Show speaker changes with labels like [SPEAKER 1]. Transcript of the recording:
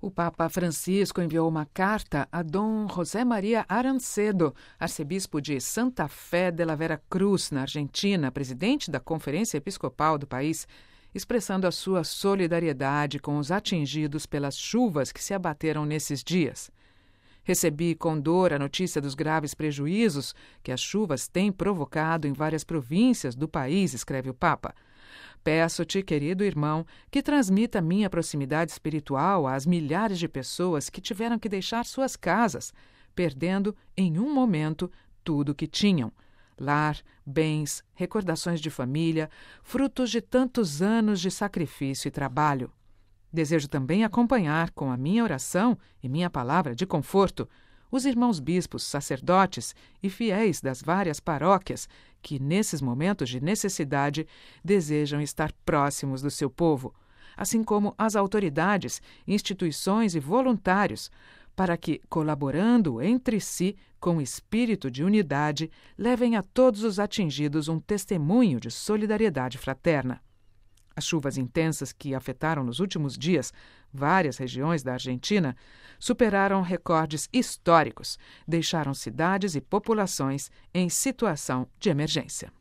[SPEAKER 1] O Papa Francisco enviou uma carta a Dom José Maria Arancedo, arcebispo de Santa Fé de la Vera Cruz, na Argentina, presidente da Conferência Episcopal do país, expressando a sua solidariedade com os atingidos pelas chuvas que se abateram nesses dias. Recebi com dor a notícia dos graves prejuízos que as chuvas têm provocado em várias províncias do país, escreve o Papa. Peço-te, querido irmão, que transmita minha proximidade espiritual às milhares de pessoas que tiveram que deixar suas casas, perdendo em um momento tudo o que tinham: lar, bens, recordações de família, frutos de tantos anos de sacrifício e trabalho. Desejo também acompanhar com a minha oração e minha palavra de conforto os irmãos bispos, sacerdotes e fiéis das várias paróquias que, nesses momentos de necessidade, desejam estar próximos do seu povo, assim como as autoridades, instituições e voluntários, para que, colaborando entre si com espírito de unidade, levem a todos os atingidos um testemunho de solidariedade fraterna. As chuvas intensas que afetaram nos últimos dias várias regiões da Argentina superaram recordes históricos, deixaram cidades e populações em situação de emergência.